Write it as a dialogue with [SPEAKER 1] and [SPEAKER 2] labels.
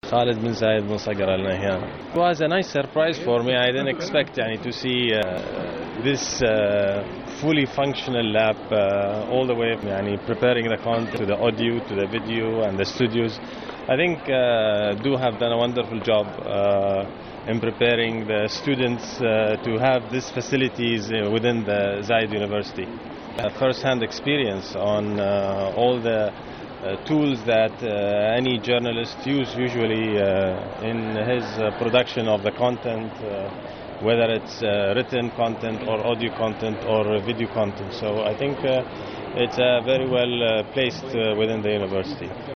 [SPEAKER 1] Khalid bin Zayed bin Sagar Al Nahyan. It was a nice surprise for me. I didn't expect to see this fully functional lab all the way preparing the content to the audio, to the video and the studios. I think do have done a wonderful job in preparing the students to have these facilities within the Zayed University. A first-hand experience on all the tools that any journalist usually in his production of the content, whether it's written content or audio content or video content. So I think it's very well placed within the university.